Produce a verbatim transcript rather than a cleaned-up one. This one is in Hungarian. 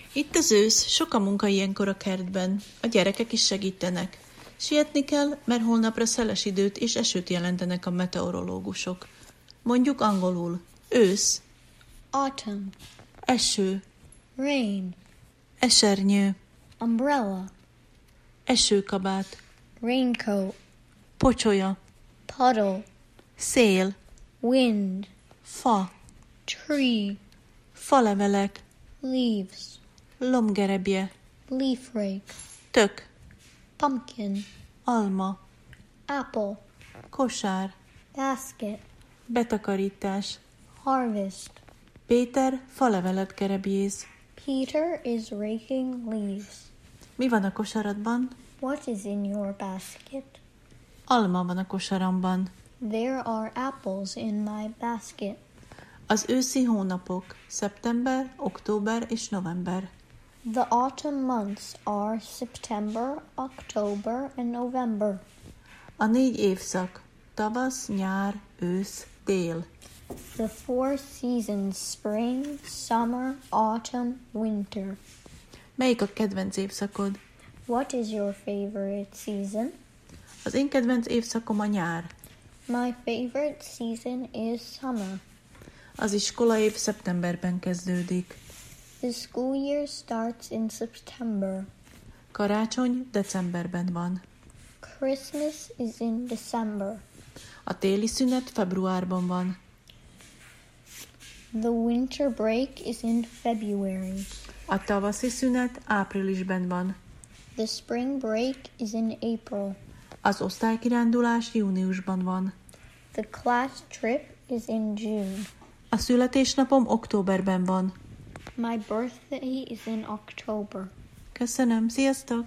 Itt az ősz, sok a munka ilyenkor a kertben. A gyerekek is segítenek. Sietni kell, mert holnapra szeles időt és esőt jelentenek a meteorológusok. Mondjuk angolul. Ősz, Autumn, eső, rain, esernyő, umbrella, esőkabát, raincoat, pocsolya, puddle, szél, wind, fa, tree, falevelek, leaves, lombgerebje, leaf rake, tök, pumpkin, alma, apple, kosár, basket, betakarítás. harvest. Péter falevelet gerebjéz. Peter is raking leaves. Mi van a kosaradban? What is in your basket? Alma van a kosaramban. There are apples in my basket. Az őszi hónapok, szeptember, október és november. The autumn months are September, October, and November. A négy évszak, tavasz, nyár, ősz, tél. The four seasons, spring, summer, autumn, winter. Melyik a kedvenc évszakod? What is your favorite season? Az én kedvenc évszakom a nyár. My favorite season is summer. Az iskolaév szeptemberben kezdődik. The school year starts in September. Karácsony decemberben van. Christmas is in December. A téli szünet februárban van. The winter break is in February. A tavaszi szünet áprilisban van. The spring break is in April. Az osztálykirándulás júniusban van. The class trip is in June. A születésnapom októberben van. My birthday is in October. Köszönöm, sziasztok!